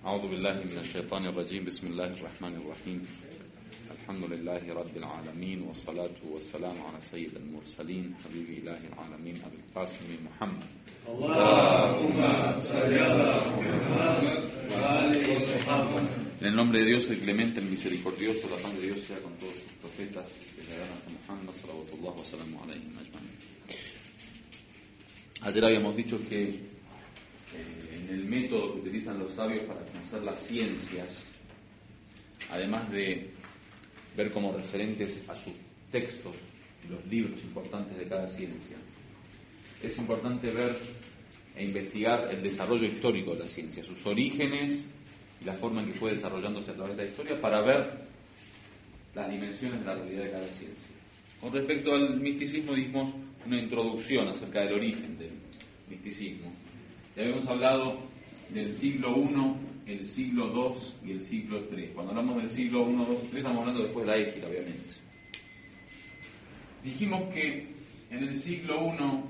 أعوذ بالله من الشيطان الرجيم بسم الله الرحمن الرحيم الحمد لله رب العالمين والصلاة والسلام على سيد المرسلين حبيب إله العالمين أبي القاسم محمد اللهم صل على محمد وآل محمد. En el nombre de Dios, el clemente, el misericordioso, la paz de Dios sea con todos sus profetas, que le hagan a Muhammad, salawatullah wa salamu alayhi ajma'in. Ayer habíamos dicho que en el método que utilizan los sabios para conocer las ciencias, además de ver como referentes a sus textos, los libros importantes de cada ciencia, es importante ver e investigar el desarrollo histórico de la ciencia, sus orígenes y la forma en que fue desarrollándose a través de la historia, para ver las dimensiones de la realidad de cada ciencia. Con respecto al misticismo, dimos una introducción acerca del origen del misticismo. Ya habíamos hablado del siglo I, el siglo II y el siglo III. Cuando hablamos del siglo I, II y III, estamos hablando después de la Égira, obviamente. Dijimos que en el siglo I,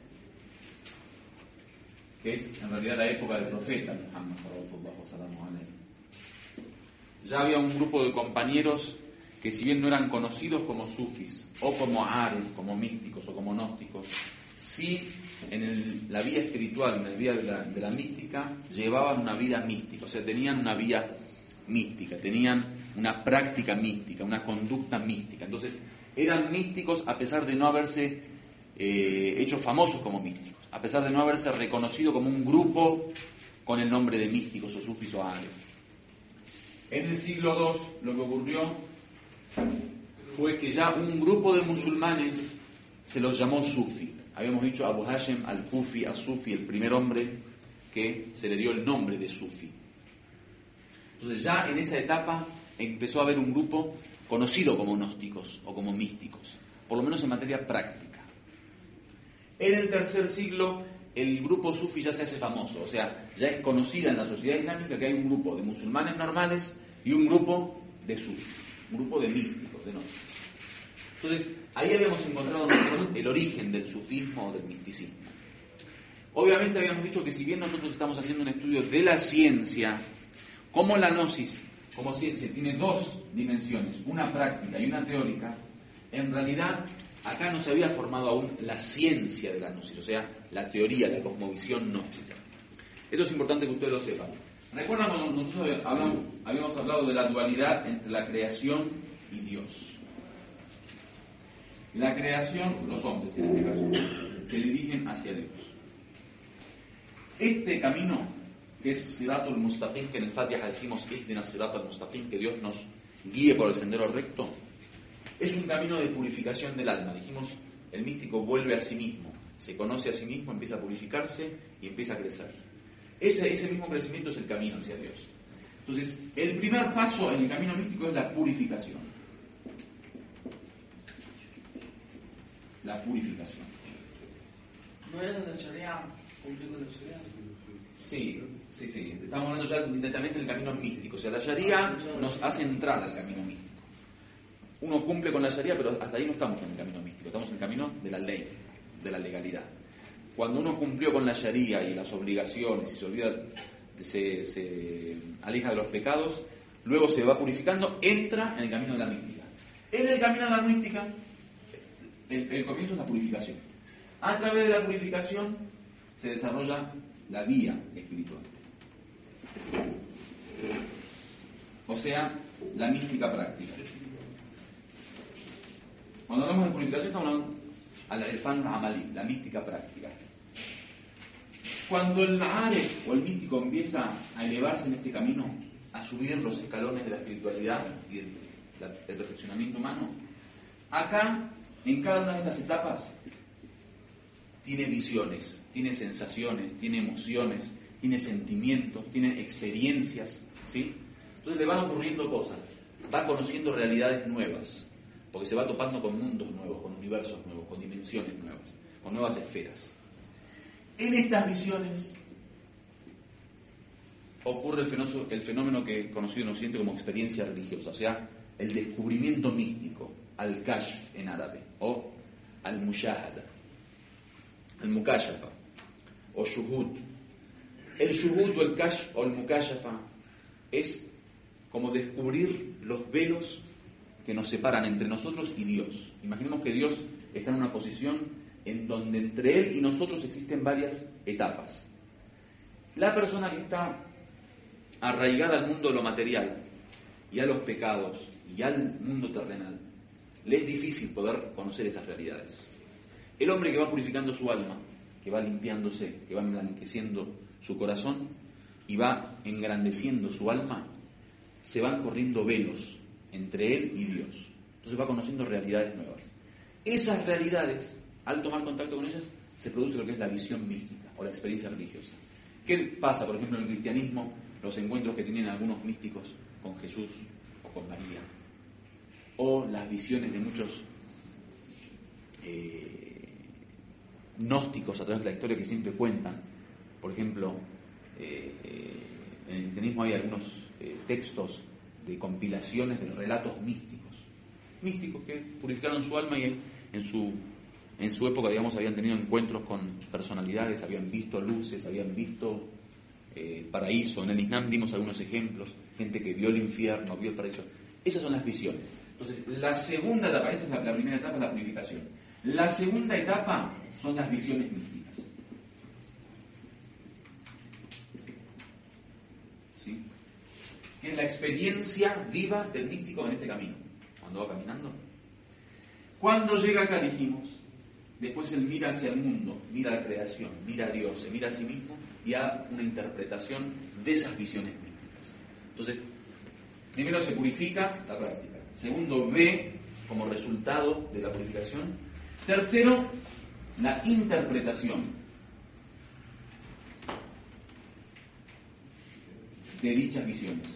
que es en realidad la época del profeta Muhammad sallallahu alaihi wasallam, ya había un grupo de compañeros que, si bien no eran conocidos como sufis o como arif, como místicos o como gnósticos, sí en la vía espiritual, en la vía de la mística, llevaban una vida mística, o sea, tenían una vía mística, tenían una práctica mística, una conducta mística. Entonces, eran místicos a pesar de no haberse hecho famosos como místicos, a pesar de no haberse reconocido como un grupo con el nombre de místicos o sufis o arif. En el siglo II lo que ocurrió fue que ya un grupo de musulmanes se los llamó sufi. Habíamos dicho Abu Hashem al-Kufi, as-Sufi, el primer hombre que se le dio el nombre de sufi. Entonces ya en esa etapa empezó a haber un grupo conocido como gnósticos o como místicos, por lo menos en materia práctica. En el tercer siglo el grupo sufi ya se hace famoso, o sea, ya es conocida en la sociedad islámica que hay un grupo de musulmanes normales y un grupo de sufis, un grupo de místicos, de gnósticos. Entonces, ahí habíamos encontrado nosotros el origen del sufismo o del misticismo. Obviamente habíamos dicho que si bien nosotros estamos haciendo un estudio de la ciencia, como la gnosis, como ciencia, tiene dos dimensiones, una práctica y una teórica, en realidad acá no se había formado aún la ciencia de la gnosis, o sea, la teoría, la cosmovisión gnóstica. Esto es importante que ustedes lo sepan. ¿Recuerdan cuando nosotros habíamos hablado de la dualidad entre la creación y Dios? La creación, los hombres en este caso, se dirigen hacia Dios. Este camino, que es Siratul Mustaqim, que en el Fatiha decimos Ihdina Siratul Mustaqim, que Dios nos guíe por el sendero recto, es un camino de purificación del alma. Dijimos, el místico vuelve a sí mismo, se conoce a sí mismo, empieza a purificarse y empieza a crecer. Ese mismo crecimiento es el camino hacia Dios. Entonces, el primer paso en el camino místico es la purificación. La purificación. ¿No era la Sharia? ¿Cumplió con la Sharia? Sí. Estamos hablando ya directamente del camino místico. O sea, la Sharia nos hace entrar al camino místico. Uno cumple con la Sharia, pero hasta ahí no estamos en el camino místico. Estamos en el camino de la ley, de la legalidad. Cuando uno cumplió con la Sharia y las obligaciones y se olvida, se aleja de los pecados, luego se va purificando, entra en el camino de la mística. En el camino de la mística, el comienzo es la purificación. A través de la purificación se desarrolla la vía espiritual. O sea, la mística práctica. Cuando hablamos de purificación estamos hablando al-irfan amali, la mística práctica. Cuando el aref o el místico empieza a elevarse en este camino, a subir los escalones de la espiritualidad y del perfeccionamiento humano, acá, en cada una de estas etapas, tiene visiones, tiene sensaciones, tiene emociones, tiene sentimientos, tiene experiencias, ¿sí? Entonces le van ocurriendo cosas, va conociendo realidades nuevas, porque se va topando con mundos nuevos, con universos nuevos, con dimensiones nuevas, con nuevas esferas. En estas visiones ocurre el fenómeno que es conocido en Occidente como experiencia religiosa, o sea, el descubrimiento místico, al-kashf en árabe, o al-mushahada, al-mukashafa, o shuhud. El shuhud o el kashf o el mukashafa es como descubrir los velos que nos separan entre nosotros y Dios. Imaginemos que Dios está en una posición en donde entre Él y nosotros existen varias etapas. La persona que está arraigada al mundo de lo material y a los pecados y al mundo terrenal, le es difícil poder conocer esas realidades. El hombre que va purificando su alma, que va limpiándose, que va emblanqueciendo su corazón y va engrandeciendo su alma, se van corriendo velos entre él y Dios. Entonces va conociendo realidades nuevas. Esas realidades, al tomar contacto con ellas, se produce lo que es la visión mística o la experiencia religiosa. ¿Qué pasa, por ejemplo, en el cristianismo? Los encuentros que tienen algunos místicos con Jesús o con María, o las visiones de muchos gnósticos a través de la historia que siempre cuentan. Por ejemplo, en el cristianismo hay algunos textos de compilaciones de relatos místicos que purificaron su alma y en su época, digamos, habían tenido encuentros con personalidades, habían visto luces, habían visto paraíso. En el Islam dimos algunos ejemplos, gente que vio el infierno, vio el paraíso. Esas son las visiones. Entonces, la segunda etapa, esta es la primera etapa, es la purificación. La segunda etapa son las visiones místicas. ¿Sí? Que es la experiencia viva del místico en este camino, cuando va caminando. Cuando llega acá, dijimos, después él mira hacia el mundo, mira a la creación, mira a Dios, se mira a sí mismo y hace una interpretación de esas visiones místicas. Entonces, primero se purifica la práctica. Segundo, ve como resultado de la purificación. Tercero, la interpretación de dichas visiones.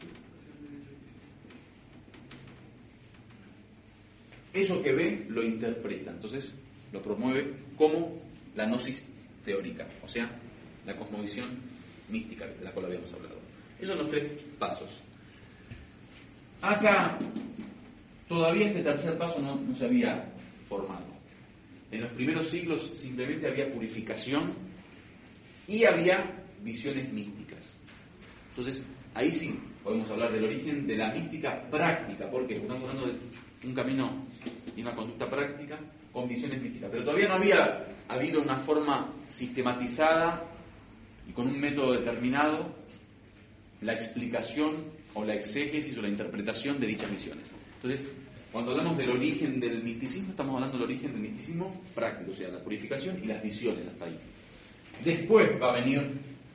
Eso que ve lo interpreta, entonces lo promueve como la gnosis teórica, o sea, la cosmovisión mística de la cual habíamos hablado. Esos son los tres pasos. Acá todavía este tercer paso no se había formado. En los primeros siglos simplemente había purificación y había visiones místicas. Entonces, ahí sí podemos hablar del origen de la mística práctica, porque estamos hablando de un camino y una conducta práctica con visiones místicas. Pero todavía no había habido una forma sistematizada y con un método determinado la explicación o la exégesis o la interpretación de dichas visiones. Entonces, cuando hablamos del origen del misticismo, estamos hablando del origen del misticismo práctico, o sea, la purificación y las visiones hasta ahí. Después va a venir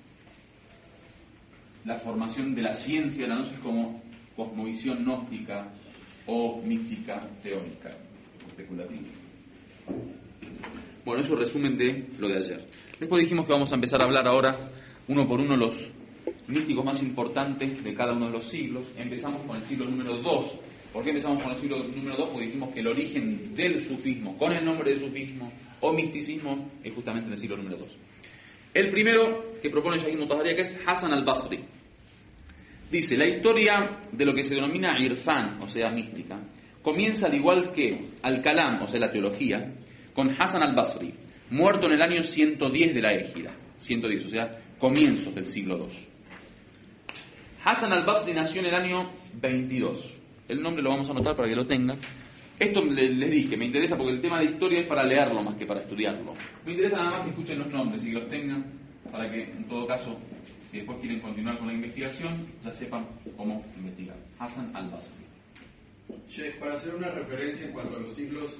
la formación de la ciencia de la gnosis como cosmovisión gnóstica o mística teórica, especulativa. Bueno, eso es resumen de lo de ayer. Después dijimos que vamos a empezar a hablar ahora, uno por uno, los místicos más importantes de cada uno de los siglos. Empezamos con el siglo número 2. ¿Por qué empezamos con el siglo número 2? Porque dijimos que el origen del sufismo, con el nombre de sufismo o misticismo, es justamente en el siglo número 2. El primero que propone Yahid Mutahharia, que es Hasan al-Basri. Dice, la historia de lo que se denomina irfan, o sea, mística, comienza al igual que al-Kalam, o sea, la teología, con Hasan al-Basri, muerto en el año 110 de la Égira. 110, o sea, comienzos del siglo 2. Hasan al-Basri nació en el año 22. El nombre lo vamos a anotar para que lo tengan. Esto les dije, me interesa porque el tema de historia es para leerlo más que para estudiarlo. Me interesa nada más que escuchen los nombres y que los tengan para que, en todo caso, si después quieren continuar con la investigación, ya sepan cómo investigar. Hasan al-Basri. Sheikh, para hacer una referencia en cuanto a los siglos,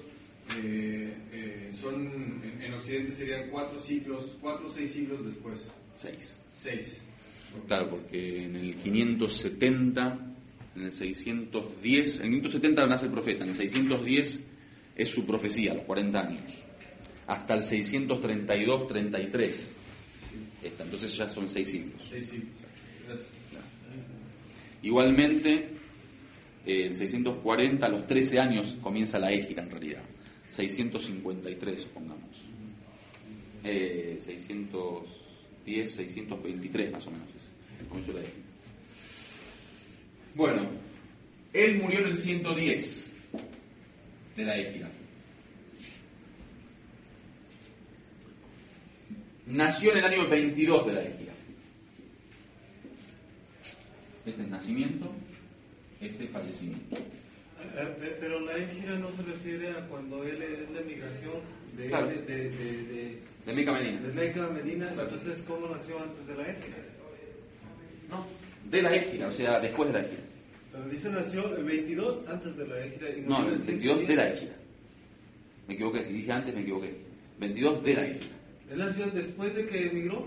son en Occidente serían 4 o 6 siglos después. 6. 6. Claro, porque en el 570, en el 610, en el 570 nace el profeta, en el 610 es su profecía, a los 40 años, hasta el 632-33. Entonces ya son 6 siglos. 6 siglos. Gracias. Igualmente, en 640, a los 13 años comienza la Égira en realidad. 653, supongamos. 610, 623 más o menos comenzó la Égira. Bueno, él murió en el 110 de la Égira. Nació en el año 22 de la Égira. Este es nacimiento, este es fallecimiento. Pero la égira no se refiere a cuando él es la migración de, Claro. de De Meca a Medina. Meca a Medina. Claro. Entonces, ¿cómo nació antes de la égira? No, de la égira, o sea, después de la égira. Pero dice nació el 22 antes de la égira. Y No, murió el 22 110. de la égira. Me equivoqué, si dije antes me equivoqué. 22 de la égira. ¿Él nació después de que emigró?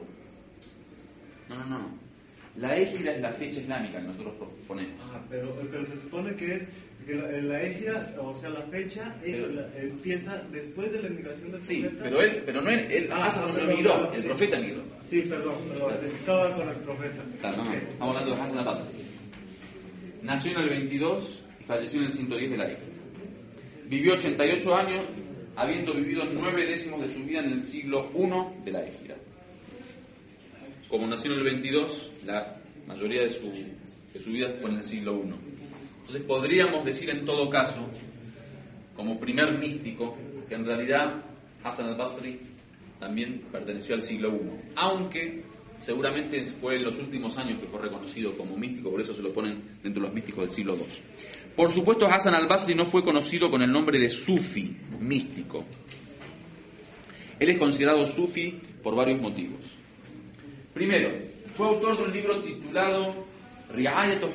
No. La égira es la fecha islámica que nosotros proponemos. Pero se supone que es que la égira, o sea, la fecha empieza después de la emigración del Sí, profeta. pero no él Hassan no perdón, emigró, perdón, el sí. profeta emigró. Sí, perdón, Claro. estaba con el profeta. Claro, no, Ok. estamos hablando de Hassan al-Basri. Nació en el 22 y falleció en el 110 de la égira. Vivió 88 años, habiendo vivido 9 décimos de su vida en el siglo I de la égira. Como nació en el 22, la mayoría de su vida fue en el siglo I. Entonces podríamos decir en todo caso, como primer místico, que en realidad Hassan al-Basri también perteneció al siglo I, aunque seguramente fue en los últimos años que fue reconocido como místico, por eso se lo ponen dentro de los místicos del siglo II. Por supuesto, Hassan al-Basri no fue conocido con el nombre de Sufi, místico. Él es considerado Sufi por varios motivos. Primero, fue autor de un libro titulado Ri'ayatu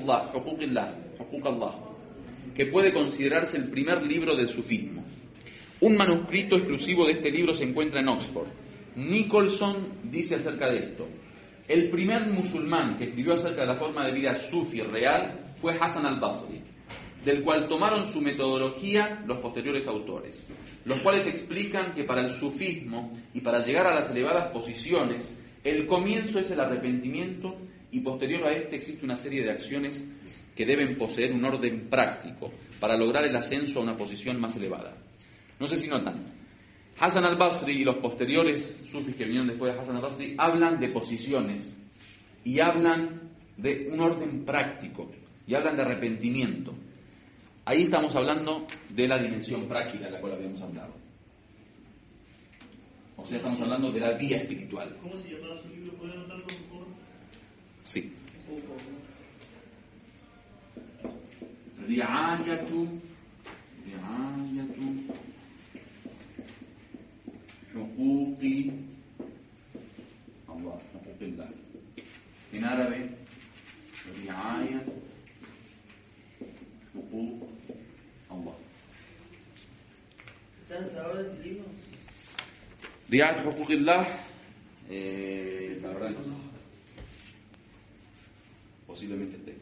Huquq Allah, que puede considerarse el primer libro del sufismo. Un manuscrito exclusivo de este libro se encuentra en Oxford. Nicholson dice acerca de esto: el primer musulmán que escribió acerca de la forma de vida sufi real fue Hassan al-Basri, del cual tomaron su metodología los posteriores autores, los cuales explican que para el sufismo y para llegar a las elevadas posiciones, el comienzo es el arrepentimiento y posterior a este existe una serie de acciones que deben poseer un orden práctico para lograr el ascenso a una posición más elevada. No sé si notan, Hassan al-Basri y los posteriores sufis que vinieron después de Hassan al-Basri hablan de posiciones y hablan de un orden práctico y hablan de arrepentimiento. Ahí estamos hablando de la dimensión práctica de la cual habíamos hablado. O sea, estamos hablando de la vía espiritual. ¿Cómo se llamaba su libro? ¿Pueden anotarlo, por favor? Sí. Ri'ayatu Huquqi Allah, Huquqillah. En árabe, Ri'ayat Huquq Allah. ¿Estás ahora este libro? Ri'ayat Huquqillah, la verdad no sé. Posiblemente esté.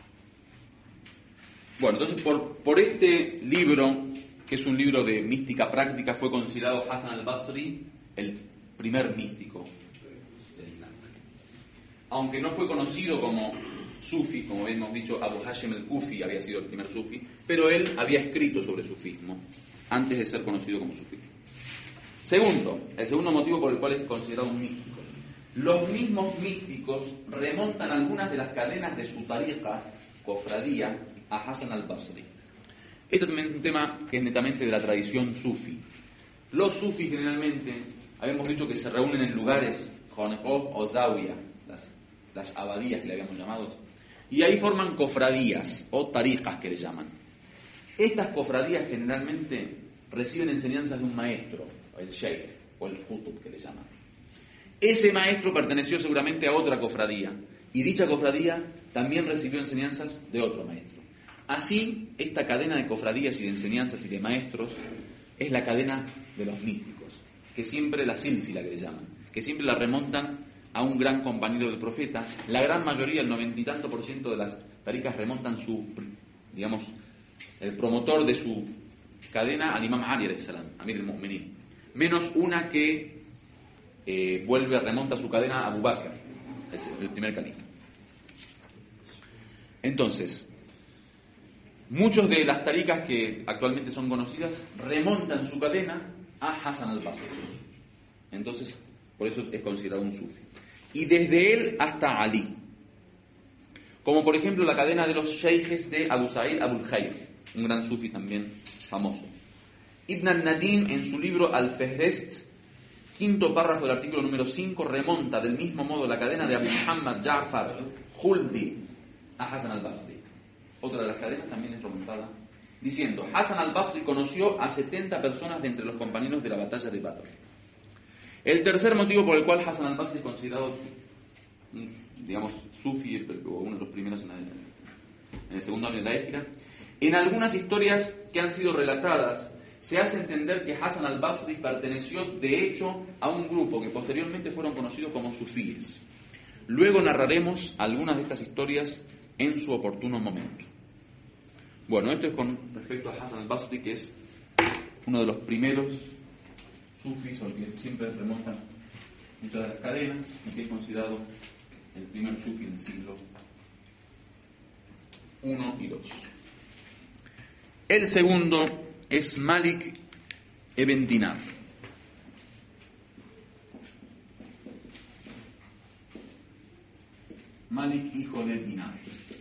Bueno, entonces por este libro, que es un libro de mística práctica, fue considerado Hassan al-Basri el primer místico del Islam. Aunque no fue conocido como sufi, como hemos dicho, Abu Hashem el-Kufi había sido el primer sufi, pero él había escrito sobre sufismo antes de ser conocido como sufi. Segundo, el segundo motivo por el cual es considerado un místico. Los mismos místicos remontan algunas de las cadenas de su tariqa, cofradía, a Hassan al-Basri. Esto también es un tema que es netamente de la tradición sufi. Los sufis generalmente, habíamos dicho que se reúnen en lugares, Jonekoh o Zawiya, las abadías que le habíamos llamado, y ahí forman cofradías o tariqas que le llaman. Estas cofradías generalmente reciben enseñanzas de un maestro, el sheikh o el jutub que le llaman. Ese maestro perteneció seguramente a otra cofradía, y dicha cofradía también recibió enseñanzas de otro maestro. Así, esta cadena de cofradías y de enseñanzas y de maestros es la cadena de los místicos, que siempre la sílsila que le llaman, que siempre la remontan a un gran compañero del profeta. La gran mayoría, el 90 y tanto % de las taricas remontan el promotor de su cadena al Imam Ali alayhi salam, Amir al-Mu'minin, menos una que remonta su cadena a Abu Bakr, es el primer califa. Entonces, muchos de las taricas que actualmente son conocidas remontan su cadena a Hassan al-Basri. Entonces, por eso es considerado un sufi. Y desde él hasta Ali. Como por ejemplo la cadena de los sheikhes de Abu Sa'id Abul Khair, un gran sufi también famoso. Ibn al-Nadim, en su libro Al-Fehrest, quinto párrafo del artículo número 5, remonta del mismo modo la cadena de Abu Muhammad Ja'far Khuldi a Hasan al-Basri. Otra de las cadenas también es remontada, diciendo: Hasan al-Basri conoció a 70 personas de entre los compañeros de la batalla de Badr. El tercer motivo por el cual Hasan al-Basri es considerado, digamos, sufi, o uno de los primeros en el segundo año de la Hijra, en algunas historias que han sido relatadas se hace entender que Hasan al-Basri perteneció de hecho a un grupo que posteriormente fueron conocidos como sufíes. Luego narraremos algunas de estas historias en su oportuno momento. Bueno, esto es con respecto a Hasan al-Basri, que es uno de los primeros sufis, o el que siempre remontan muchas de las cadenas, y que es considerado el primer sufi en el siglo I y II. El segundo es Malik ibn Dinar. Malik, hijo de Dinar.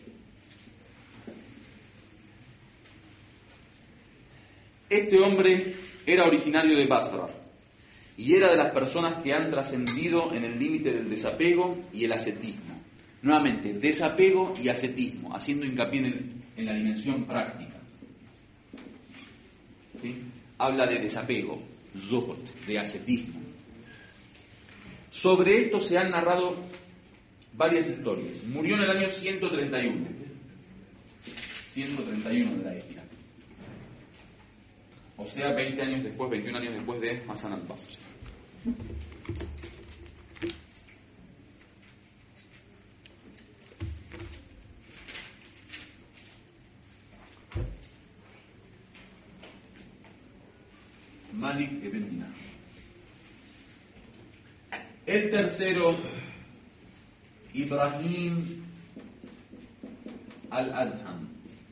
Este hombre era originario de Basra y era de las personas que han trascendido en el límite del desapego y el ascetismo. Nuevamente, desapego y ascetismo, haciendo hincapié en la dimensión práctica. ¿Sí? Habla de desapego, zuhd, de ascetismo. Sobre esto se han narrado varias historias. Murió en el año 131 de la Hijra. O sea, 20 años después, 21 años después de Hasan al-Basri. Malik ibn Dinar. El tercero, Ibrahim al-Adham.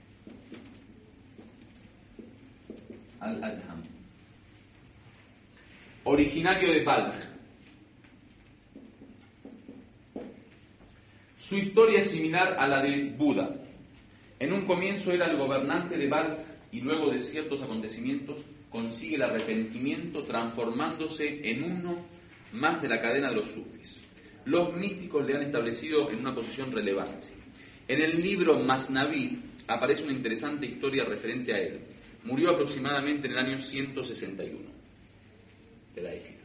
Originario de Balj. Su historia es similar a la de Buda. En un comienzo era el gobernante de Balj y luego de ciertos acontecimientos consigue el arrepentimiento transformándose en uno más de la cadena de los sufis. Los místicos le han establecido en una posición relevante. En el libro Masnaví aparece una interesante historia referente a él. Murió aproximadamente en el año 161 de la Hijra.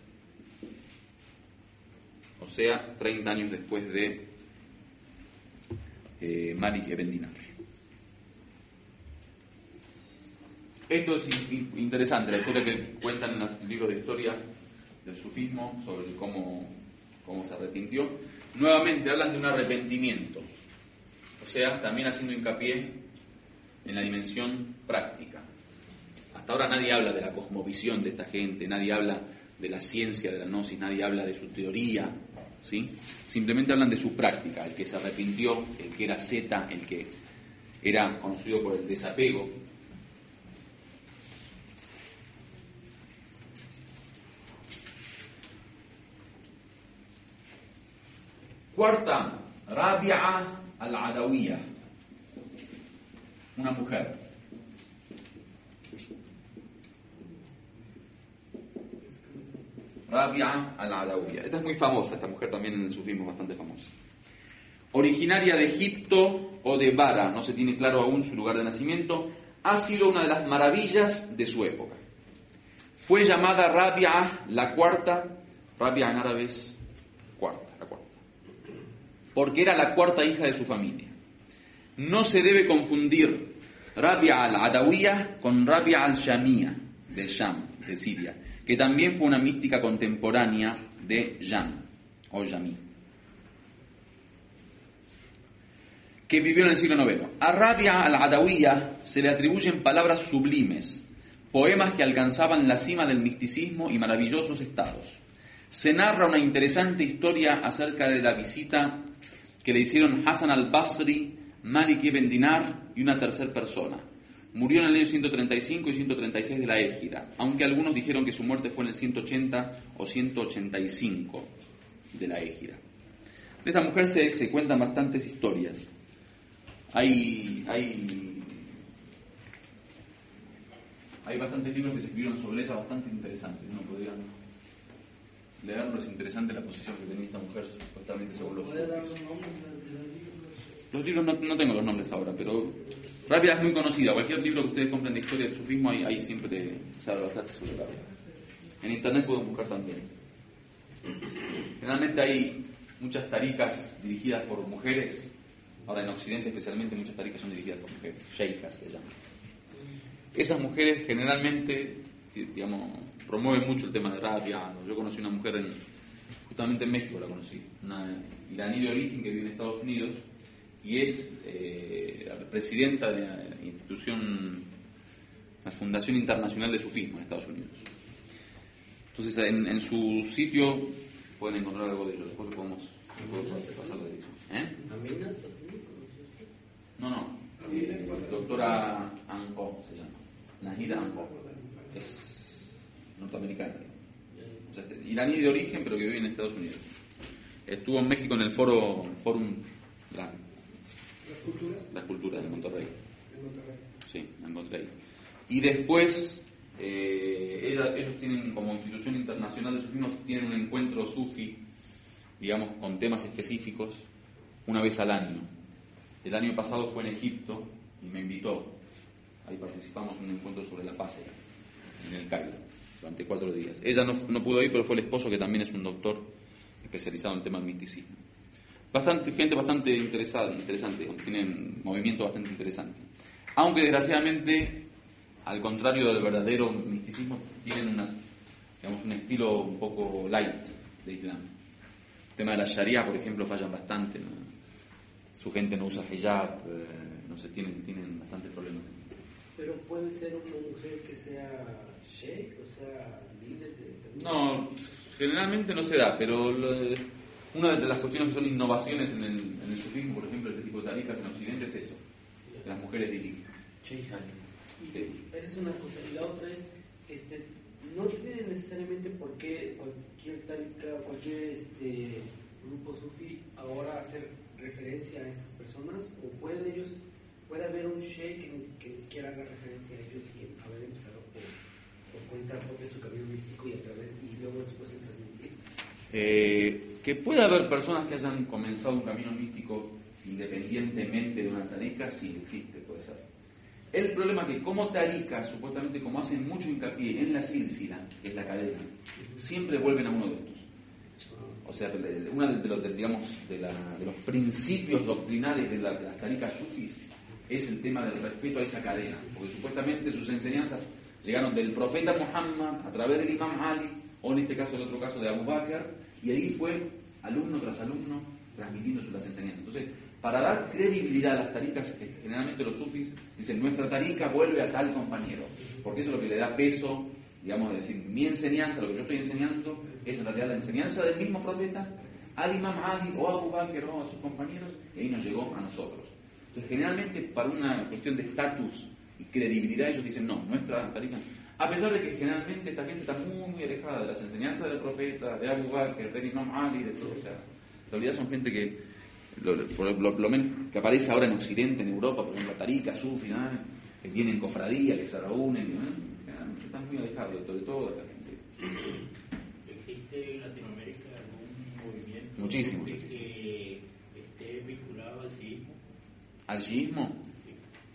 O sea, 30 años después de Malik ibn Dinar. Esto es interesante, la historia que cuentan en los libros de historia del sufismo sobre cómo se arrepintió. Nuevamente hablan de un arrepentimiento, o sea, también haciendo hincapié en la dimensión práctica. Hasta ahora nadie habla de la cosmovisión de esta gente, nadie habla de la ciencia de la gnosis, nadie habla de su teoría, ¿sí? Simplemente hablan de su práctica, el que se arrepintió, el que era zeta, el que era conocido por el desapego. Cuarta, Rabi'a al-Adawiyya, una mujer. Rabi'a al-Adawiyya. Esta es muy famosa, esta mujer también en el sufismo es bastante famosa. Originaria de Egipto o de Bara, no se tiene claro aún su lugar de nacimiento, ha sido una de las maravillas de su época. Fue llamada Rabi'a la cuarta, Rabi'a en árabe es cuarta, la cuarta, porque era la cuarta hija de su familia. No se debe confundir Rabi'a al-Adawiyya con Rabi'a al-Shamiyya, de Sham, de Siria, que también fue una mística contemporánea de Yam, o Yamí, que vivió en el siglo IX. A Rabi'a al-Adawiyya se le atribuyen palabras sublimes, poemas que alcanzaban la cima del misticismo y maravillosos estados. Se narra una interesante historia acerca de la visita que le hicieron Hasan al-Basri, Malik ibn Dinar y una tercera persona. Murió en el año 135 y 136 de la Hijra, aunque algunos dijeron que su muerte fue en el 180 o 185 de la Hijra. De esta mujer se cuentan bastantes historias. Hay bastantes libros que se escribieron sobre ella, bastante interesantes. No podrían leerlo, es interesante la posición que tenía esta mujer, supuestamente según los sufis. Los libros no tengo los nombres ahora, pero Rabia es muy conocida. Cualquier libro que ustedes compren de historia del sufismo, ahí siempre se habla bastante sobre Rabia. En internet pueden buscar también. Generalmente hay muchas taricas dirigidas por mujeres. Ahora en Occidente especialmente muchas taricas son dirigidas por mujeres, sheikhas se llaman. Esas mujeres generalmente, digamos, promueven mucho el tema de Rabia. Yo conocí una mujer justamente en México, la conocí, una iraní de origen que vive en Estados Unidos y es presidenta de la institución, la Fundación Internacional de Sufismo en Estados Unidos. Entonces en su sitio pueden encontrar algo de ello. Después podemos pasar la dirección. No. Doctora Anko se llama. Nahida Anko. Es norteamericana. O sea, iraní de origen, pero que vive en Estados Unidos. Estuvo en México en el Fórum de las Culturas de Monterrey. Sí, en Monterrey. Y después, ellos tienen como institución internacional de sufismo, tienen un encuentro sufi, digamos, con temas específicos, una vez al año. El año pasado fue en Egipto y me invitó. Ahí participamos en un encuentro sobre la paz en el Cairo, durante 4 días. Ella no pudo ir, pero fue el esposo, que también es un doctor especializado en el tema del misticismo. Gente bastante interesante, tienen movimiento bastante interesante. Aunque desgraciadamente, al contrario del verdadero misticismo, tienen un estilo un poco light de Islam. El tema de la Sharia, por ejemplo, fallan bastante, ¿no? Su gente no usa hijab, no sé, tienen bastantes problemas. Pero puede ser una mujer que sea sheikh, o sea, líder de... No, generalmente no se da, pero una de las cuestiones que son innovaciones en el sufismo, por ejemplo, este tipo de taricas en Occidente, es eso, que las mujeres dirigen. Sí. Esa es una cosa. Y la otra es, no tiene necesariamente por qué cualquier tarica, cualquier grupo sufi ahora hacer referencia a estas personas, o puede haber un sheikh que ni siquiera haga referencia a ellos y haber empezado por cuenta propia su camino místico y luego después el transmitir. Que pueda haber personas que hayan comenzado un camino místico independientemente de una tarica, sí existe, puede ser. El problema es que como tarica, supuestamente como hacen mucho hincapié en la sílsila, que es la cadena, siempre vuelven a uno de estos. O sea, uno de los principios doctrinales de las taricas sufis es el tema del respeto a esa cadena, porque supuestamente sus enseñanzas llegaron del profeta Muhammad a través del Imam Ali, o en este caso el otro caso de Abu Bakr, y ahí fue alumno tras alumno transmitiendo las enseñanzas. Entonces, para dar credibilidad a las taricas, generalmente los sufis dicen, nuestra tarica vuelve a tal compañero, porque eso es lo que le da peso, digamos, de decir, mi enseñanza, lo que yo estoy enseñando, es en realidad la enseñanza del mismo profeta al Imam Ali o a Abu Bakr o a sus compañeros, y ahí nos llegó a nosotros. Entonces, generalmente, para una cuestión de estatus y credibilidad, ellos dicen, no, nuestra tarica, a pesar de que generalmente esta gente está muy, muy alejada de las enseñanzas del profeta, de Abu Bakr, del Imam Ali, de todo. O sea, en realidad son gente que, lo menos que aparece ahora en Occidente, en Europa, por ejemplo, la tarica, sufi, que tienen cofradía, que se reúnen, generalmente están muy alejados de toda esta gente. ¿Existe en Latinoamérica algún movimiento Muchísimo. que esté vinculado al shiismo? ¿Al shiismo? Sí.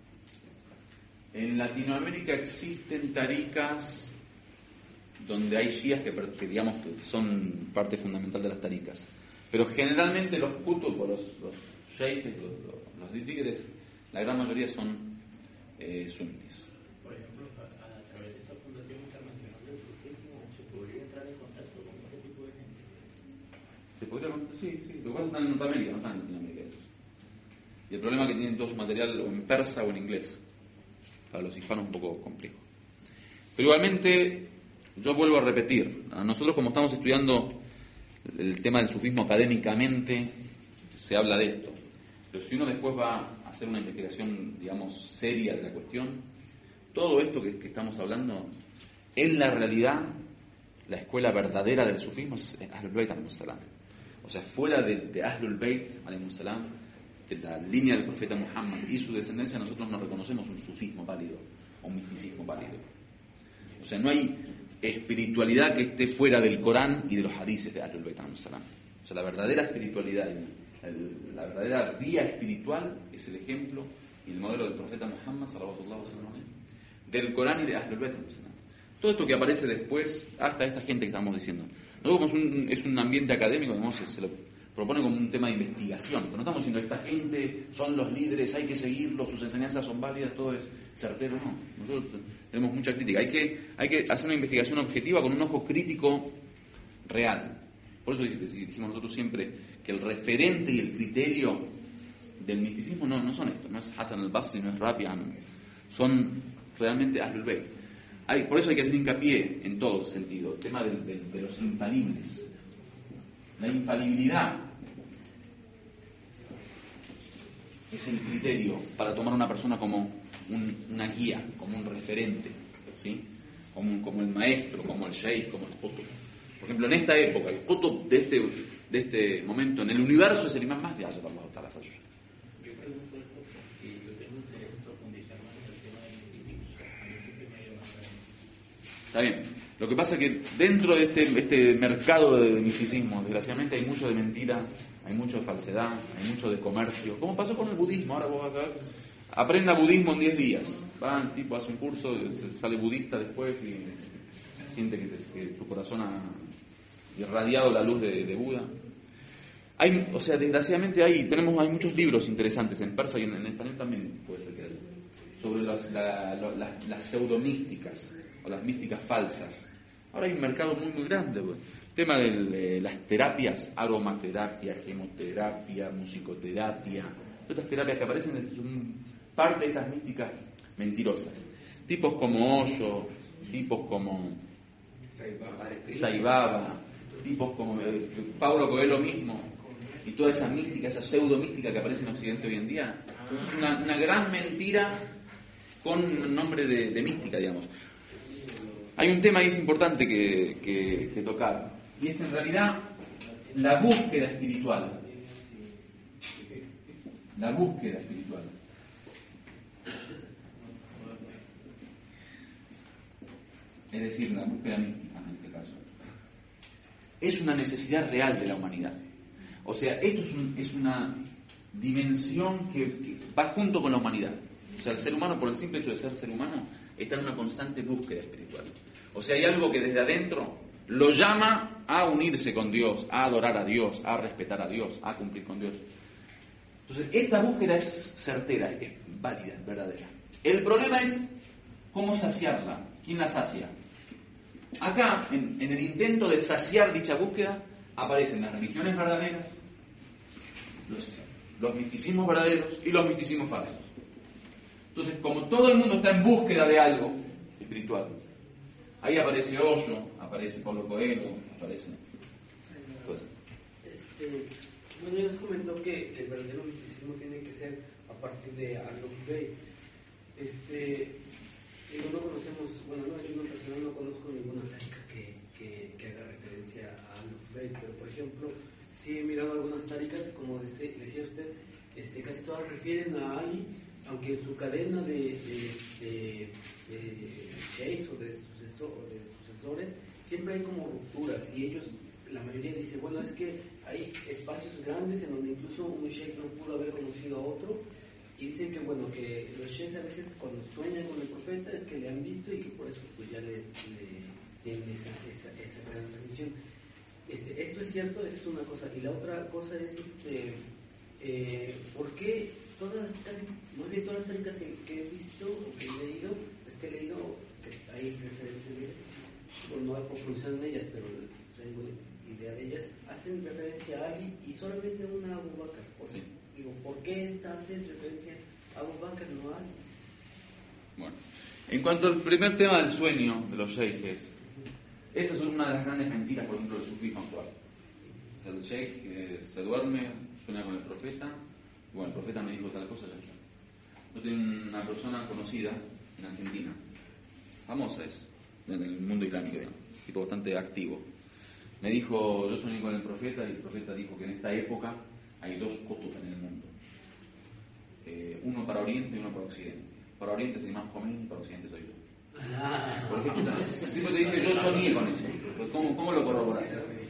En Latinoamérica existen taricas donde hay shias que digamos que son parte fundamental de las taricas. Pero generalmente los kutub, los sheikhs, los líderes, la gran mayoría son sunnis. Por ejemplo, a través de esta Fundación Internacional del Sufismo, ¿se podría entrar en contacto con este tipo de gente? ¿Se podría? Sí. Lo que pasa es que están en Norteamérica, no están en Latinoamérica. Y el problema es que tienen todo su material o en persa o en inglés. Para los hispanos un poco complejo. Pero igualmente, yo vuelvo a repetir, a nosotros como estamos estudiando el tema del sufismo académicamente, se habla de esto. Pero si uno después va a hacer una investigación, digamos, seria de la cuestión, todo esto que estamos hablando, en la realidad, la escuela verdadera del sufismo es Ahlul Bayt alayhimus salam. O sea, fuera de Ahlul Bayt alayhimus salam, de la línea del profeta Muhammad y su descendencia, nosotros no reconocemos un sufismo válido o un misticismo válido. O sea, no hay espiritualidad que esté fuera del Corán y de los hadices de Ahlul Bayt alayhimus salam. O sea, la verdadera espiritualidad, la verdadera vía espiritual es el ejemplo y el modelo del profeta Muhammad, sallallahu alaihi wasallam, del Corán y de Ahlul Bayt. Todo esto que aparece después, hasta esta gente que estamos diciendo. No como es un ambiente académico, digamos, se lo propone como un tema de investigación. Pero no estamos diciendo, esta gente son los líderes, hay que seguirlos, sus enseñanzas son válidas, todo es certero. No, nosotros tenemos mucha crítica. Hay que hacer una investigación objetiva con un ojo crítico real. Por eso dijimos nosotros siempre que el referente y el criterio del misticismo no son estos. No es Hasan al-Basri, no es Rabi, son realmente Ahlul Bayt. Por eso hay que hacer hincapié en todo sentido, el tema de los infalibles. La infalibilidad es el criterio para tomar a una persona como una guía, como un referente, ¿sí? Como el maestro, como el sheikh, como el qutb. Por ejemplo, en esta época, el qutb de este momento en el universo es el imán Mahdi, Allah Ta'ala. Yo pregunto esto porque yo tengo interés en profundizar más en el tema del misticismo. A mí siempre me ha llamado la atención. Está bien. Lo que pasa es que dentro de este mercado de misticismo, desgraciadamente hay mucho de mentira, hay mucho de falsedad, hay mucho de comercio. ¿Cómo pasó con el budismo? Ahora vos vas a ver. Aprenda budismo en 10 días. Va, el tipo hace un curso, sale budista después y siente que su corazón ha irradiado la luz de Buda. Desgraciadamente hay muchos libros interesantes en persa y en español también puede ser que haya, sobre las pseudomísticas o las místicas falsas. Ahora hay un mercado muy muy grande, pues. El tema de las terapias, aromaterapia, gemoterapia, musicoterapia, todas estas terapias que aparecen son parte de estas místicas mentirosas. Tipos como Osho, tipos como Saibaba, tipos como Paulo Coelho mismo, y toda esa mística, esa pseudo-mística que aparece en Occidente hoy en día. Entonces es una gran mentira con nombre de mística, digamos. Hay un tema ahí es importante que tocar, y es que en realidad la búsqueda espiritual, es decir, la búsqueda mística en este caso, es una necesidad real de la humanidad. O sea, esto es una dimensión que va junto con la humanidad. O sea, el ser humano, por el simple hecho de ser ser humano, está en una constante búsqueda espiritual. O sea, hay algo que desde adentro lo llama a unirse con Dios, a adorar a Dios, a respetar a Dios, a cumplir con Dios. Entonces, esta búsqueda es certera, es válida, es verdadera. El problema es cómo saciarla. ¿Quién la sacia? Acá, en el intento de saciar dicha búsqueda, aparecen las religiones verdaderas, los misticismos verdaderos y los misticismos falsos. Entonces, como todo el mundo está en búsqueda de algo espiritual, ahí aparece Osho, aparece Paulo Coelho, aparece cosas. Bueno, yo les comentó que el verdadero misticismo tiene que ser a partir de Ahlul Bayt. No conocemos, bueno, yo en personal no conozco ninguna tariqa que haga referencia a Ahlul Bayt, pero por ejemplo, sí he mirado algunas tariqas, como decía usted, casi todas refieren a Ali, aunque en su cadena de sheikhs o de sucesores siempre hay como rupturas, y ellos, la mayoría dice, bueno, es que hay espacios grandes en donde incluso un sheikh no pudo haber conocido a otro, y dicen que bueno, que los sheikhs a veces cuando sueñan con el profeta es que le han visto y que por eso pues ya le tienen esa gran transmisión. Esto es cierto, es una cosa, y la otra cosa es ¿por qué todas las tariqas que he visto o que he leído, que hay referencias, bueno, no hay profundizar en ellas, pero tengo idea de ellas, hacen referencia a Ali y solamente a una Abu Bakr? Sí. Digo, ¿por qué esta hace referencia a Abu Bakr, no a Ali? Bueno, en cuanto al primer tema del sueño de los sheikhs, esa es una de las grandes mentiras, por ejemplo, del sufismo actual. O sea, el sheikh se duerme, sueña con el profeta, y bueno, el profeta me dijo tal cosa, ya está. Yo tengo una persona conocida en Argentina, famosa es, en el mundo islámico, digamos, tipo bastante activo. Me dijo, yo soñé con el profeta, y el profeta dijo que en esta época hay dos qutb en el mundo. Uno para Oriente y uno para Occidente. Para Oriente es el Imam Khomeini y para Occidente soy yo. Por ejemplo, el tipo te dice, yo soñé con eso. Pues, ¿cómo lo corroboras?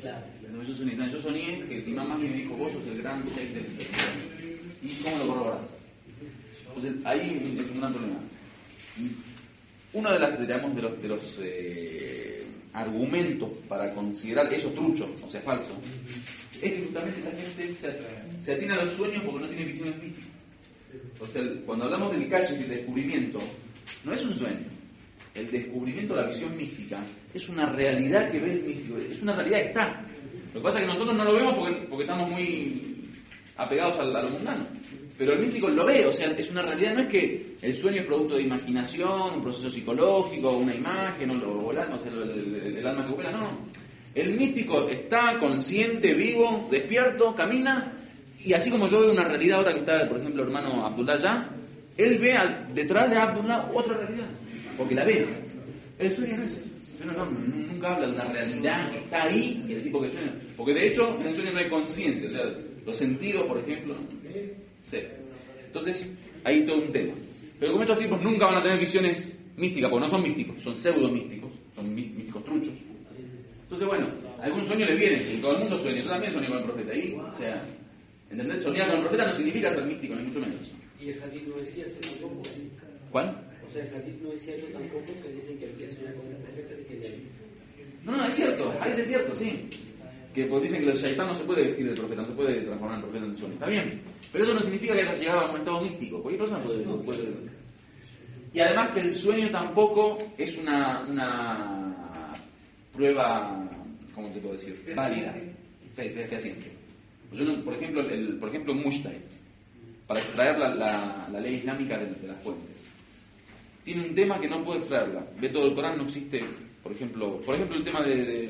Yo soñé que el imam Mahdi me dijo, vos sos el gran sheikh del Islam. ¿Y cómo lo corroborás? Entonces, ahí es un gran problema. Uno de los argumentos para considerar eso trucho, o sea, falso, es que justamente la gente se atiene a los sueños porque no tiene visiones místicas. O sea, cuando hablamos del caso y del descubrimiento, no es un sueño. El descubrimiento, la visión mística, es una realidad que ve el místico, es una realidad que está. Lo que pasa es que nosotros no lo vemos porque estamos muy apegados a lo mundano. Pero el místico lo ve, o sea, es una realidad, no es que el sueño es producto de imaginación, un proceso psicológico, una imagen, o el alma, o sea, el alma que opera, no. El místico está consciente, vivo, despierto, camina, y así como yo veo una realidad ahora que está, por ejemplo, el hermano Abdullah ya, él ve detrás de Abdullah otra realidad, porque la ve. El sueño no es eso. El sueño nunca habla de una realidad que está ahí y el tipo que sueña. Porque de hecho, en el sueño no hay conciencia, o sea, los sentidos, por ejemplo, cero. Entonces, hay todo un tema. Pero como estos tipos nunca van a tener visiones místicas, porque no son místicos, son pseudo místicos, son místicos truchos. Entonces, bueno, algún sueño les viene, si todo el mundo sueña, yo también soñé con el profeta ahí, o sea, ¿entendés? Soñar con el profeta no significa ser místico, ni mucho menos. Y el hadith no es cierto tampoco. ¿Cuál? O sea, el hadith no es cierto tampoco, que dicen que el que sueña con el profeta es que le ha visto. No, es cierto, a veces es cierto, sí. Que pues, dicen que el shaitán no se puede vestir del profeta, no se puede transformar en profeta en el sueño. Está bien, pero eso no significa que haya llegado a un estado místico. Cualquier persona puede. Y además que el sueño tampoco es una prueba, ¿cómo te puedo decir? Válida, fehaciente. Por ejemplo, un mujtahid, para extraer la ley islámica de las fuentes, tiene un tema que no puede extraerla. Ve todo el Corán, no existe, por ejemplo el tema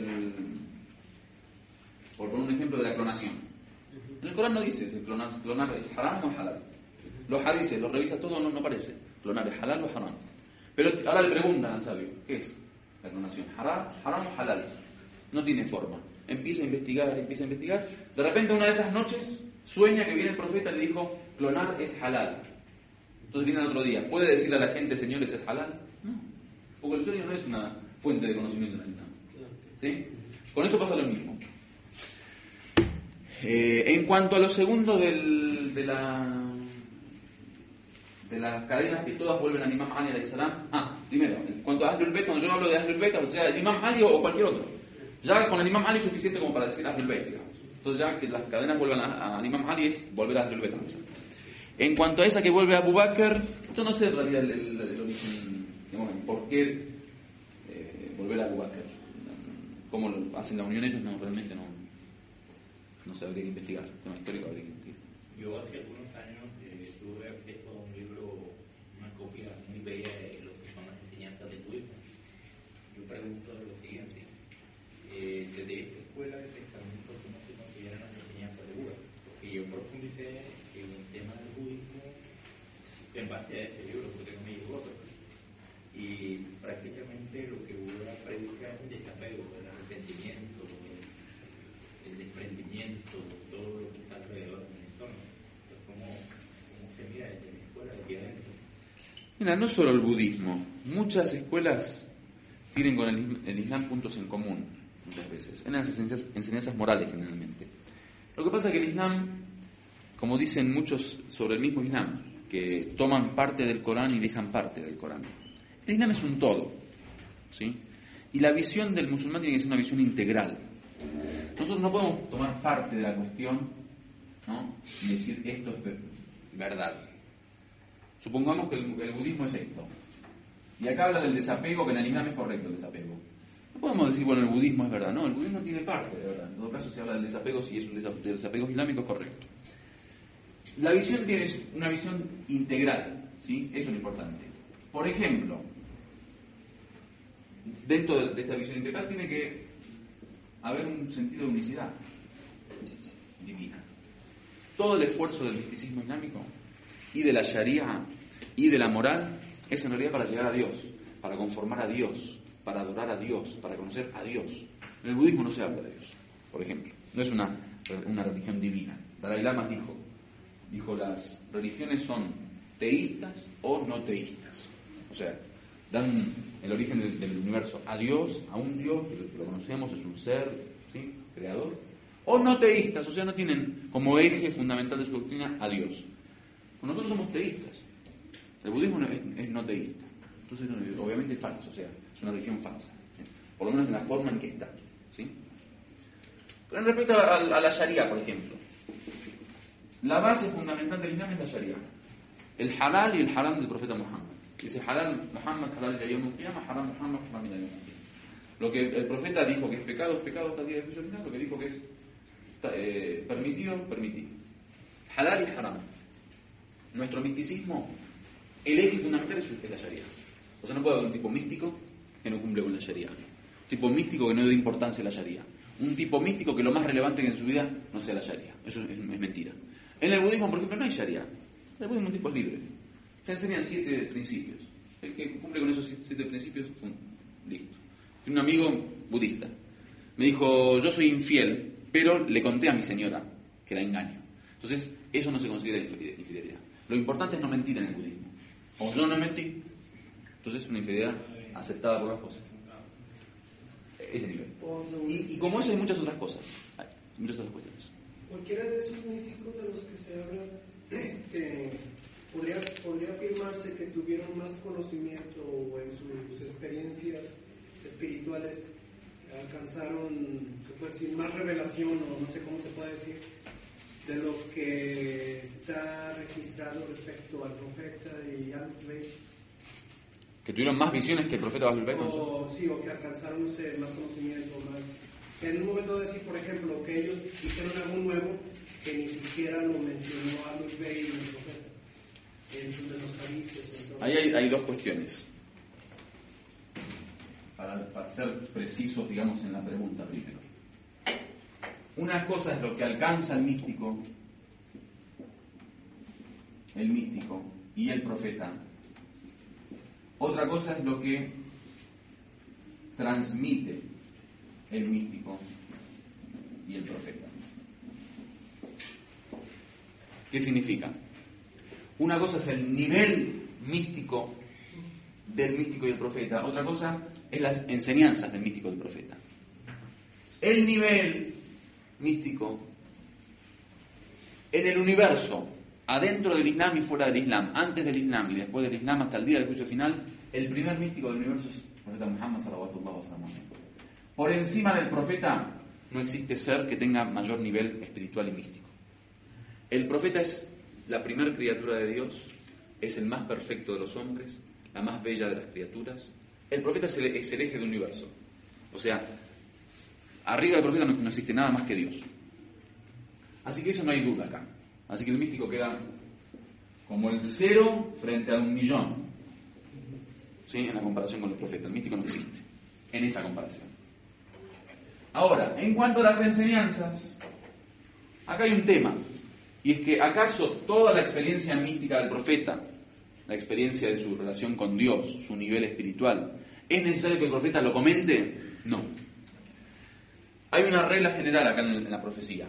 por poner un ejemplo de la clonación. En el Corán no dice si clonar es haram o halal. Los hadices, los revisa todo, no aparece. Clonar es halal o haram. Pero ahora le preguntan al sabio, ¿qué es la clonación? ¿Haram o halal? No tiene forma. Empieza a investigar. De repente una de esas noches sueña que viene el profeta y le dijo, clonar es halal. Entonces viene el otro día, ¿puede decirle a la gente, señores, es halal? No, porque el sueño no es una fuente de conocimiento en realidad. ¿Sí? Con eso pasa lo mismo. En cuanto a lo segundo de las cadenas que todas vuelven al Imam Ali alayhi salam. Primero, en cuanto a Ahlul Bayt, cuando yo hablo de Ahlul Bayt, o sea, el Imam Ali o cualquier otro, ya con el Imam Ali es suficiente como para decir Ahlul Bayt, digamos. Entonces ya que las cadenas vuelvan al Imam Ali es volver a Ahlul Bayt. En cuanto a esa que vuelve a Abu Bakr, yo no sé en realidad el origen, digamos, por qué volver a Abu Bakr. ¿Cómo hacen la unión ellos? No, realmente no se habría que investigar. El tema histórico habría que investigar. Yo hace algunos años tuve acceso a un libro, una copia muy bella de lo que son las enseñanzas de budismo. Yo pregunto lo siguiente: desde esta escuela de pensamiento, ¿cómo se consideran las enseñanzas de Buda? Porque yo profundicé en el tema del budismo en base a ese libro, porque no me llegó otro. Y prácticamente lo que Buda predica es el desapego, el arrepentimiento, el desprendimiento, todo lo que está alrededor del entorno. Entonces, ¿cómo se mira desde la escuela de aquí adentro? Mira, no solo el budismo, muchas escuelas tienen con el Islam puntos en común, muchas veces, en las enseñanzas morales generalmente. Lo que pasa es que el Islam, como dicen muchos sobre el mismo Islam, que toman parte del Corán y dejan parte del Corán. El Islam es un todo, ¿sí? Y la visión del musulmán tiene que ser una visión integral. Nosotros no podemos tomar parte de la cuestión, ¿no?, y decir esto es verdad. Supongamos que el budismo es esto. Y acá habla del desapego, que en el Islam es correcto el desapego. No podemos decir, bueno, el budismo es verdad. No, el budismo tiene parte de verdad. En todo caso, si habla del desapego, si es un desapego islámico, es correcto. La visión tiene una visión integral, ¿sí? Eso es lo importante. Por ejemplo, dentro de esta visión integral tiene que haber un sentido de unicidad divina. Todo el esfuerzo del misticismo islámico y de la sharia y de la moral es en realidad para llegar a Dios, para conformar a Dios, para adorar a Dios, para conocer a Dios. En el budismo no se habla de Dios, por ejemplo. No es una religión divina. Dalai Lama dijo las religiones son teístas o no teístas. O sea, dan el origen del universo a Dios, a un Dios, que lo conocemos, es un ser, ¿sí?, creador, o no teístas, o sea, no tienen como eje fundamental de su doctrina a Dios. Nosotros somos teístas. El budismo es no teísta. Entonces, obviamente es falso, o sea, es una religión falsa. ¿Sí? Por lo menos en la forma en que está. ¿Sí? Pero en respecto a la Sharia, por ejemplo, la base fundamental del Islam es la Sharia. El halal y el haram del profeta Muhammad. Dice halal Muhammad, halal de Yom al-Qiyamah, haram Muhammad, haram de Yom al-Qiyamah. Lo que el profeta dijo que es pecado hasta el día del juicio final. Lo que dijo que es permitido. Halal y haram. Nuestro misticismo, el eje fundamental es la Sharia. O sea, no puede haber un tipo místico que no cumple con la Sharia. Un tipo místico que no dé importancia a la Sharia. Un tipo místico que lo más relevante en su vida no sea la Sharia. Eso es mentira. En el budismo, por ejemplo, no hay Sharia. El budismo es un tipo libre. Se enseñan 7 principios. El que cumple con esos 7 principios, listo. Tengo un amigo budista. Me dijo, yo soy infiel, pero le conté a mi señora que la engaño. Entonces, eso no se considera infidelidad. Lo importante es no mentir en el budismo. Como yo no mentí, entonces es una infidelidad aceptada por las cosas. Ese nivel. Y como eso hay muchas otras cosas. Hay muchas otras cuestiones. Cualquiera de esos místicos de los que se habla, podría afirmarse que tuvieron más conocimiento o en sus experiencias espirituales alcanzaron, se puede decir, más revelación, o no sé cómo se puede decir, de lo que está registrado respecto al profeta y al rey. ¿Que tuvieron más visiones que el profeta Ahlul Bayt? Sí, o que alcanzaron, no sé, más conocimiento, más... En un momento de decir, por ejemplo, que ellos dijeron algo nuevo que ni siquiera lo mencionó Ahlul Bayt y el profeta en sus de los hadices. Ahí hay 2 cuestiones. Para ser precisos, digamos, en la pregunta primero. Una cosa es lo que alcanza el místico y el profeta. Otra cosa es lo que transmite el místico y el profeta. ¿Qué significa? Una cosa es el nivel místico del místico y el profeta. Otra cosa es las enseñanzas del místico y del profeta. El nivel místico en el universo, adentro del Islam y fuera del Islam, antes del Islam y después del Islam hasta el día del juicio final, el primer místico del universo es el profeta Muhammad sallallahu alaihi wasallam. Por encima del profeta no existe ser que tenga mayor nivel espiritual y místico. El profeta es la primera criatura de Dios, es el más perfecto de los hombres, la más bella de las criaturas. El profeta es el eje del universo. O sea, arriba del profeta no existe nada más que Dios. Así que eso no hay duda acá. Así que el místico queda como el 0 frente a 1.000.000. ¿Sí? En la comparación con el profeta. El místico no existe en esa comparación. Ahora, en cuanto a las enseñanzas, acá hay un tema. Y es que ¿acaso toda la experiencia mística del profeta, la experiencia de su relación con Dios, su nivel espiritual, es necesario que el profeta lo comente? No. Hay una regla general acá en la profecía.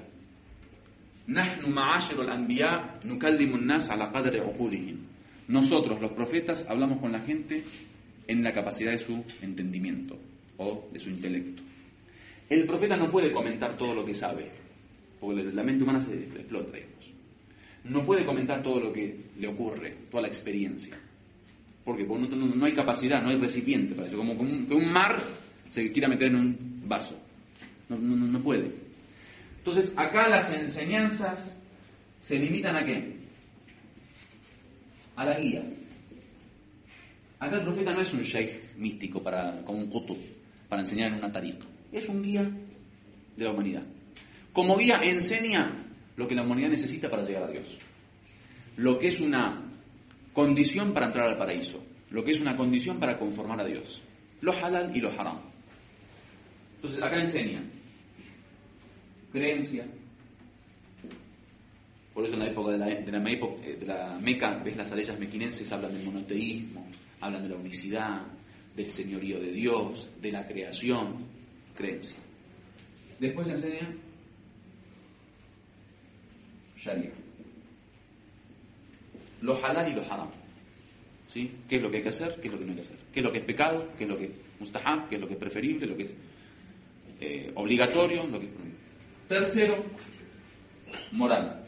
Nahnu ma'ashiru al-anbiya nukallimu an-nas ala qadri uqulihim. Nosotros, los profetas, hablamos con la gente en la capacidad de su entendimiento o de su intelecto. El profeta no puede comentar todo lo que sabe, porque la mente humana se explota, digamos. No puede comentar todo lo que le ocurre, toda la experiencia. ¿Por qué? Porque no hay capacidad, no hay recipiente para eso. Como que un mar se quiera meter en un vaso. No puede. Entonces, acá las enseñanzas se limitan ¿a qué? A la guía. Acá el profeta no es un sheikh místico como un qutub para enseñar en una tariqa. Es un guía de la humanidad. Como guía enseña lo que la humanidad necesita para llegar a Dios. Lo que es una condición para entrar al paraíso. Lo que es una condición para conformar a Dios. Lo halal y lo haram. Entonces, acá enseña creencia. Por eso en la época de la Meca, ves las aleyas mequinenses, hablan del monoteísmo, hablan de la unicidad, del señorío de Dios, de la creación, creencia. Después enseña Sharia. Lo halal y lo haram. ¿Sí? ¿Qué es lo que hay que hacer? ¿Qué es lo que no hay que hacer? ¿Qué es lo que es pecado? ¿Qué es lo que es mustahab? ¿Qué es lo que es preferible? ¿Lo que es obligatorio? Lo que es prohibido. Tercero, moral.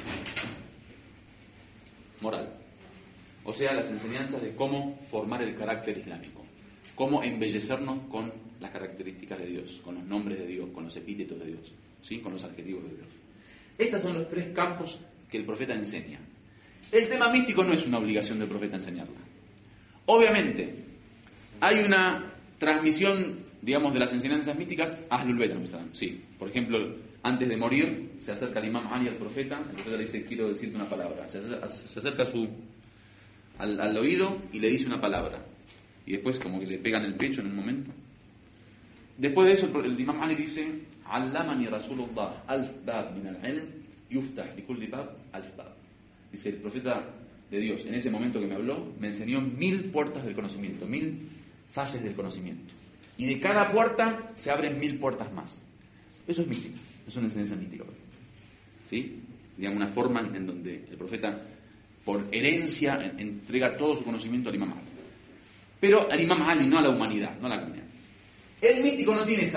Moral. O sea, las enseñanzas de cómo formar el carácter islámico, cómo embellecernos con las características de Dios, con los nombres de Dios, con los epítetos de Dios, ¿sí? Con los adjetivos de Dios. Estos son los tres campos que el profeta enseña. El tema místico no es una obligación del profeta enseñarla. Obviamente, hay una transmisión, digamos, de las enseñanzas místicas a Ahlul Bayt, sí. Por ejemplo, antes de morir, se acerca el imam Ali al profeta, el profeta le dice, quiero decirte una palabra. Se acerca al oído y le dice una palabra. Y después como que le pegan el pecho en un momento. Después de eso, el imam Ali dice, Allamani Rasulullah alf bab min al-ilm yuftah li kulli bab alf bab. Dice el profeta de Dios, en ese momento que me habló, me enseñó 1000 puertas del conocimiento, 1000 fases del conocimiento. Y de cada puerta se abren 1000 puertas más. Eso es mística, eso es una enseñanza mística. ¿Sí? Digamos, una forma en donde el profeta, por herencia, entrega todo su conocimiento al imam Ali. Pero al imam Ali, no a la humanidad, no a la comunidad. El místico no tiene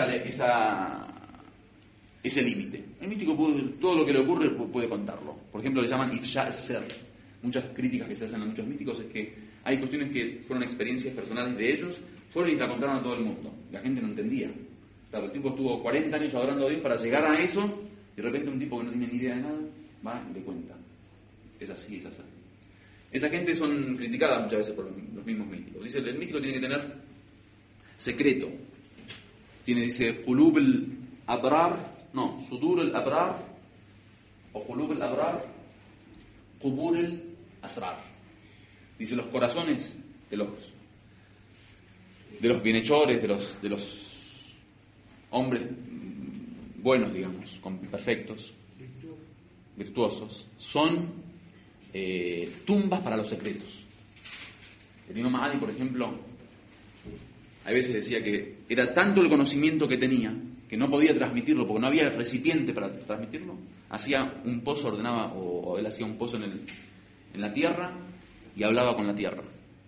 ese límite. El místico todo lo que le ocurre puede contarlo. Por ejemplo, le llaman ifsha as-sir. Muchas críticas que se hacen a muchos místicos es que hay cuestiones que fueron experiencias personales de ellos, fueron y la contaron a todo el mundo. La gente no entendía. Claro, el tipo estuvo 40 años adorando a Dios para llegar a eso, y de repente un tipo que no tiene ni idea de nada va y le cuenta. Es así, es así. Esa gente son criticadas muchas veces por los mismos místicos. Dice, el místico tiene que tener secreto. Dice, qulub al-abrar, no, sudur al-abrar, o qulub al-abrar, qubur al-asrar. Dice, los corazones de los bienhechores, de los hombres buenos, digamos, perfectos, virtuosos, son tumbas para los secretos. El imam Ali, por ejemplo, a veces decía que era tanto el conocimiento que tenía que no podía transmitirlo porque no había recipiente para transmitirlo. Hacía un pozo, ordenaba, o él hacía un pozo en la tierra y hablaba con la tierra.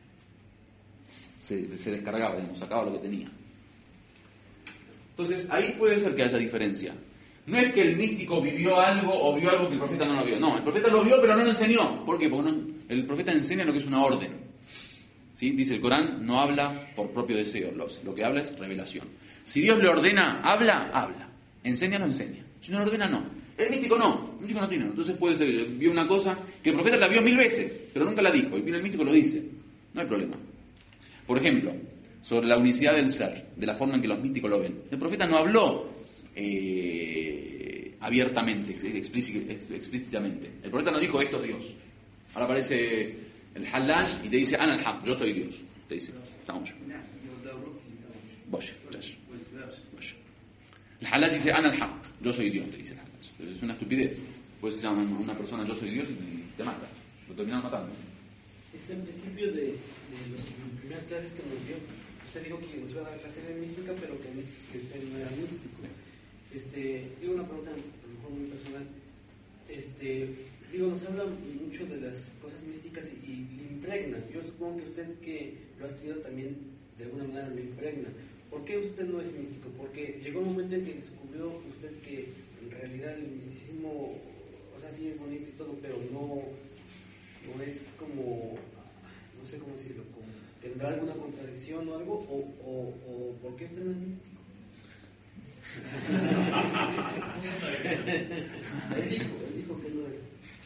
Se descargaba, digamos, sacaba lo que tenía. Entonces, ahí puede ser que haya diferencia. No es que el místico vivió algo o vio algo que el profeta no lo vio. No, el profeta lo vio pero no lo enseñó. ¿Por qué? Porque el profeta enseña lo que es una orden. ¿Sí? Dice el Corán, no habla por propio deseo. Lo que habla es revelación. Si Dios le ordena, habla. Enseña, no enseña. Si no le ordena, no. El místico no. El místico no tiene. Entonces puede ser que vio una cosa que el profeta la vio 1000 veces, pero nunca la dijo. Y viene el místico y lo dice. No hay problema. Por ejemplo, sobre la unicidad del ser, de la forma en que los místicos lo ven. El profeta no habló abiertamente, explícitamente. El profeta no dijo, esto es Dios. Ahora aparece el Hallaj y te dice, Ana al-Haq, yo soy Dios. Te dice, estamos. El Hallaj dice, Ana al-Haq, yo soy Dios, te dice el Hallaj. Es una estupidez. Puedes llamar a una persona, yo soy Dios, y te mata. Lo terminan matando. En principio de las primeras clases que nos dio, usted dijo que nos iba a dar clase de mística, pero que usted no era místico. Digo una pregunta, a lo mejor muy personal. Nos habla mucho de las cosas místicas y le impregna. Yo supongo que usted que lo ha estudiado también de alguna manera lo impregna. ¿Por qué usted no es místico? Porque llegó un momento en que descubrió usted que en realidad el misticismo, o sea, sí es bonito y todo, pero no es como, no sé cómo decirlo, como, ¿tendrá alguna contradicción o algo? ¿O por qué usted no es místico? Él dijo que no era.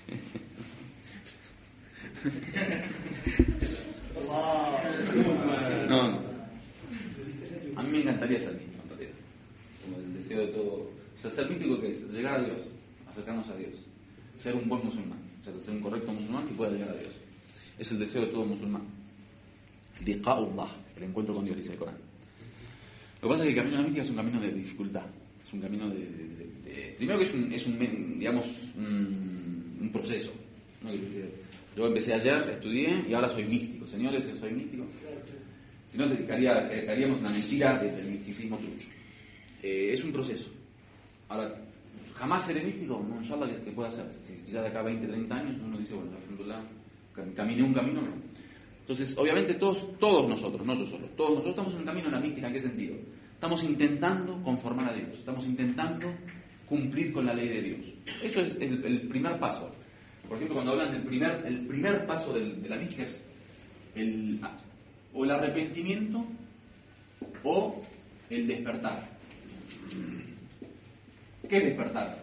No. A mí me encantaría ser místico, en realidad. Como el deseo de todo. O sea, ser místico, ¿qué es? Llegar a Dios, acercarnos a Dios. Ser un buen musulmán, ser un correcto musulmán que pueda llegar a Dios. Es el deseo de todo musulmán. Liqa'ullah, el encuentro con Dios, dice el Corán. Lo que pasa es que el camino de la mística es un camino de dificultad. Es un camino de primero que es un proceso. ¿No? Yo empecé ayer, estudié y ahora soy místico. Señores, soy místico. Si no, caeríamos en la mentira del misticismo trucho. Es un proceso. Ahora, jamás seré místico, no, inshallah, que pueda ser. Quizás de acá a 20, 30 años uno dice, bueno, alhamdulillah, caminé un camino, no. Entonces, obviamente todos nosotros, no yo solo, todos nosotros estamos en el camino de la mística. ¿En qué sentido? Estamos intentando conformar a Dios, estamos intentando cumplir con la ley de Dios. Eso es el primer paso. Por ejemplo, cuando hablan del el primer paso de la mística es o el arrepentimiento o el despertar. ¿Qué es despertar?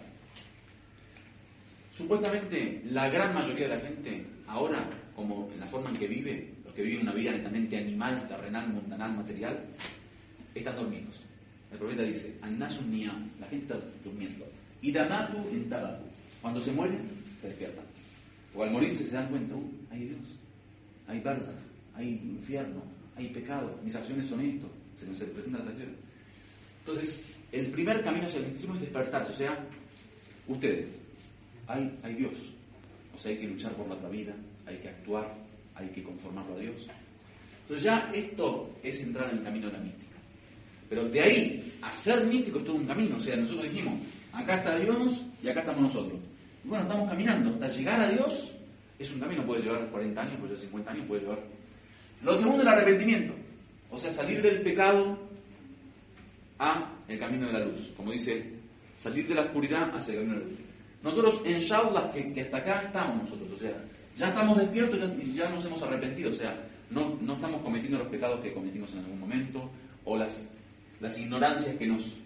Supuestamente la gran mayoría de la gente ahora, como en la forma en que vive, los que viven una vida netamente animal, terrenal, mundanal, material, están dormidos. El profeta dice, An-nasun niyam, la gente está durmiendo. Idamatu intabatu. Cuando se mueren, se despiertan. O al morirse se dan cuenta, hay Dios, hay barzakh, hay infierno, hay pecado, mis acciones son esto, se presenta la tierra. Entonces, el primer camino hacia el misticismo es despertarse, o sea, ustedes, hay Dios, o sea, hay que luchar por la otra vida, hay que actuar, hay que conformarlo a Dios. Entonces ya esto es entrar en el camino de la mística. Pero de ahí a ser místico es todo un camino, o sea, nosotros dijimos, acá está Dios y acá estamos nosotros. Y bueno, estamos caminando, hasta llegar a Dios es un camino, puede llevar 40 años, puede llevar 50 años, puede llevar... Lo segundo es el arrepentimiento, o sea, salir del pecado a el camino de la luz, como dice, salir de la oscuridad hacia el camino de la luz. Nosotros en Shaula, que hasta acá estamos nosotros, o sea, ya estamos despiertos y ya nos hemos arrepentido, o sea, no estamos cometiendo los pecados que cometimos en algún momento, o las ignorancias que nos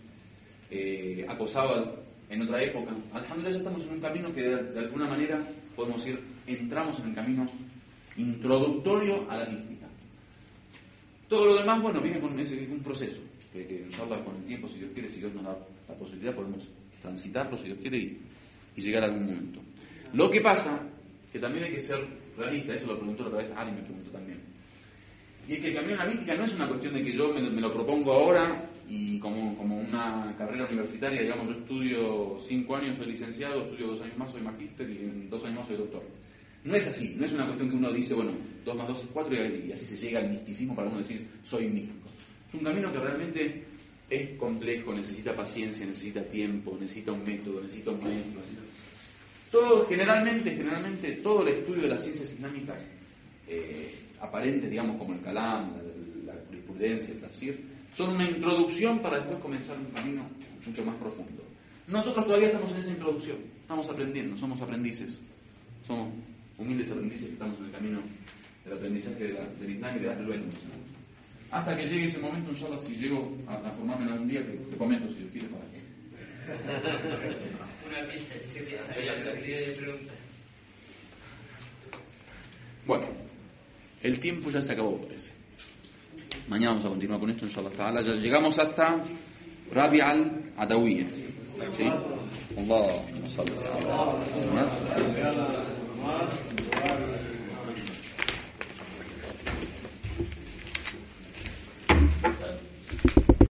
acosaban en otra época. Alhamdulillah, ya estamos en un camino que de alguna manera podemos decir, entramos en el camino introductorio a la mística. Todo lo demás, bueno, viene con un proceso, que inshallah con el tiempo, si Dios quiere, si Dios nos da la posibilidad, podemos transitarlo, si Dios quiere, y llegar a algún momento. Lo que pasa, que también hay que ser realista, eso lo preguntó otra vez Ari, me preguntó también. Y es que el camino de la mística no es una cuestión de que yo me lo propongo ahora y como una carrera universitaria, digamos, yo estudio 5 años, soy licenciado, estudio 2 años más, soy magíster y en 2 años más soy doctor. No es así, no es una cuestión que uno dice, bueno, 2 más 2 es 4 y así se llega al misticismo para uno decir, soy místico. Es un camino que realmente es complejo, necesita paciencia, necesita tiempo, necesita un método, necesita un maestro. Todo, generalmente, todo el estudio de las ciencias islámicas aparentes, digamos, como el Kalam, la jurisprudencia, el tafsir, son una introducción para después comenzar un camino mucho más profundo. Nosotros todavía estamos en esa introducción, estamos aprendiendo, somos aprendices, somos humildes aprendices que estamos en el camino del aprendizaje del Islam y de Ahlul Bayt. Hasta que llegue ese momento, inshallah, si llego a transformarme en algún día, que te comento si Dios quiere para qué. Una pista, che, esa de pregunta. Bueno, el tiempo ya se acabó, parece. Mañana vamos a continuar con esto, inshallah ta'ala. Ya llegamos hasta Rabi' al-Adawiyya. ¿Sí? Allahumma salli ala